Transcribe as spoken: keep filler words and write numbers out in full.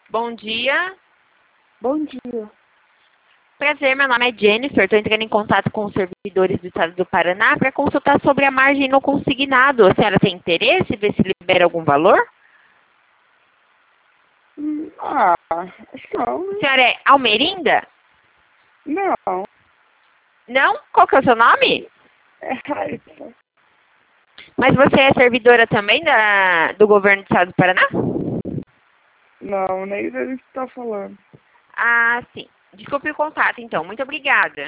Bom dia. Bom dia. Prazer, meu nome é Jennifer. Estou entrando em contato com os servidores do Estado do Paraná para consultar sobre a margem no consignado. A senhora tem interesse? Ver se libera algum valor? Hum, ah, acho que não, A né? senhora é Almerinda? Não, Não? Qual que é o seu nome? é Raíssa. Mas você é servidora também da, do governo do Estado do Paraná? Não, nem sei do que você tá falando. Ah, sim. Desculpe o contato, então. Muito obrigada.